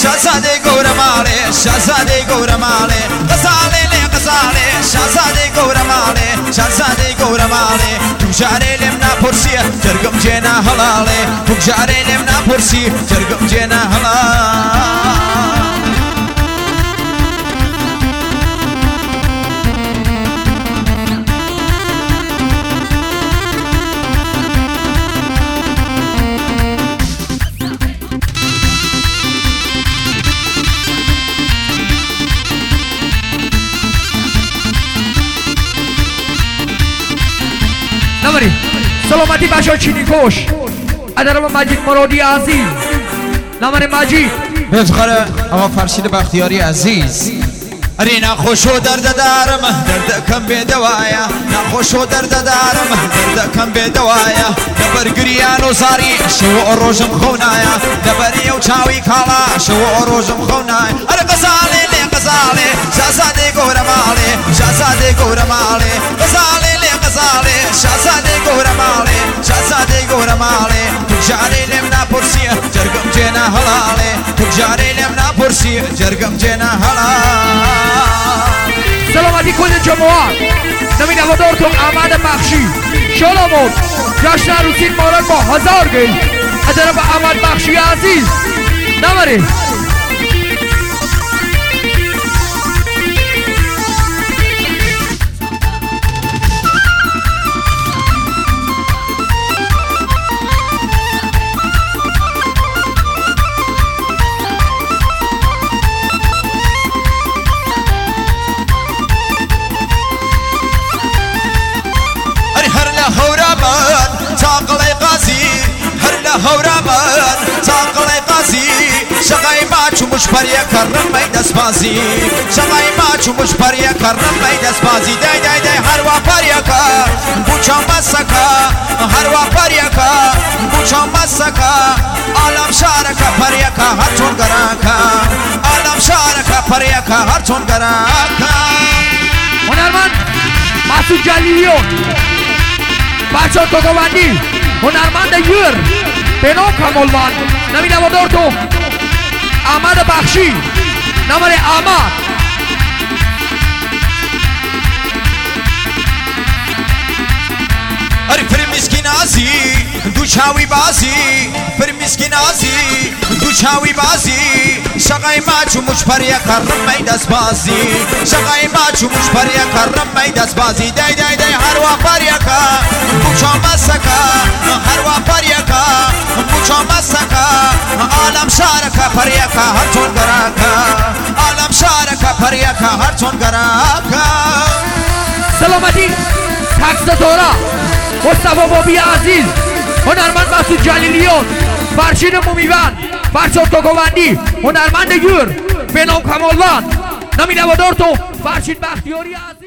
شازاده گورماله شازاده گورماله غزاله لی غزاله شازاده گورماله شازاده گورماله بگجاره لێم ناپرسیە جەرگم جێنا هەڵاڵێ بگجاره لێم ناپرسی جەرگم جێنا هەڵاڵ نمری سلامتی باشا چینی کوش ادرم مجید مرادی عزیز نمری مجید بفخره اما فرشید بختیاری عزیز اری نخوش و درد دارم درد کم به دوایا نخوش و درد دارم درد کم به دوایا دبر گریان و زاری شو و روزم خونایا دبر یو چاوی کالا شو و روزم خونایا ار غزاله لی غزاله شازاده گورماله شازاده گورماله غزاله لی غزاله شازاده گورماله شازاده گورماله بگجاره لێم ناپرسیە جەرگم جێنا هەڵاڵێ بگجاره لێم ناپرسیە جەرگم جێنا هەڵاڵ سلامتی کل جماعت نمی نوادارتون احمد بخشی شلامون جشن عروسی مارد با 1000 گل ادرم احمد بخشی عزیز نمری هەورامان چاقڵی قازی شەقای ماچ و مشپەریەکە ڕمەی دەستبازی شەقای ماچ و مشپەریەکە ڕمەی دەستبازی دای دای دای هەروە پەریەکە بوچە مەسەکە هەروە پەریەکە بوچە مەسەکە ئالەم شارەکە پەریەکە هەرچۆن گەراکە ئالەم شارەکە پەریەکە هەرچۆن گەراکە هنرمند مسعود جلیلیون بچه توگوندی هنرمند یور بنام کمالوند نمی نوادار تو احمد بخشی نمر احمد اری پر مسکینازی دو چاوی بازی پر مسکینازی دو چاوی بازی شقای ماچ و مشپەریەکە ڕمەی دەستبازی شقای ماچ و مشپەریەکە ڕمەی دەستبازی دای دای دای هەروە پەریەکە بوچە مەسەکە هەروە پەریەکە بوچە مەسەکە ئالەم شارەکە پەریەکە هەرچۆن گەراکە ئالەم شارەکە پەریەکە هەرچۆن گەراکە سلامتی تکس دورا مصطفی بابی عزیز هنرمند مسعود جلیلیون فرشید مومیوند فرشاد توگوندی هنرمند یور بنام کمالوند نمی نوادار تو فرشید بختیاری عزیز